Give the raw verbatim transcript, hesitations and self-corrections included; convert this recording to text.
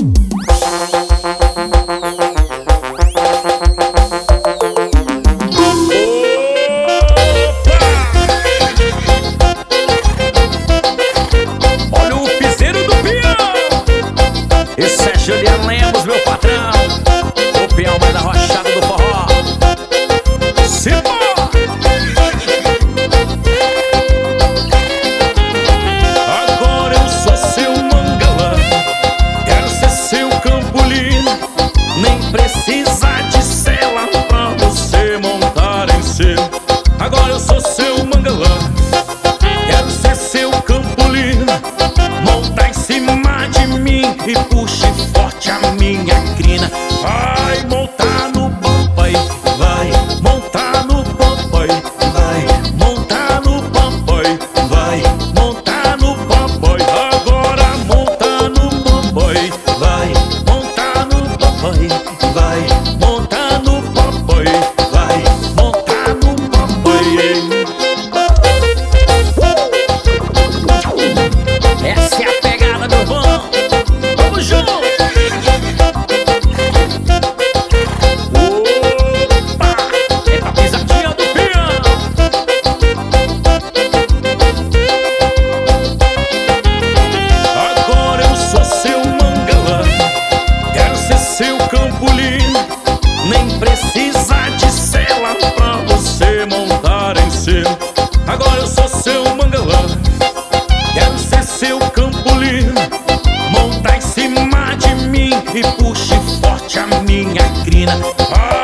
Esse é Juliano Lemos, meu patrão, o peão mais arrochado do forró. Simba! Agora eu sou seu mangalã, quero ser seu campolim. Nem precisa de cela pra você montar em seu. Agora eu sou seu mangalã, quero ser seu campolim. Monta em cima de mim e puxe forte a minha crina. Vai montar no papai, vai montar no papai, vai montar no papai, vai montar no papai. Agora monta no papai, vai montar no papai, vai montar no papai, vai montar no papai. Essa é a pegada, meu irmão. Vamos junto! Opa! É a pisadinha do piano. Agora eu sou seu mangalã, quero ser seu campolim. Nem precisa de cela pra você montar em seu. Agora eu sou seu mangalã, quero ser seu campolim. Monta em cima de mim e puxe forte a minha crina.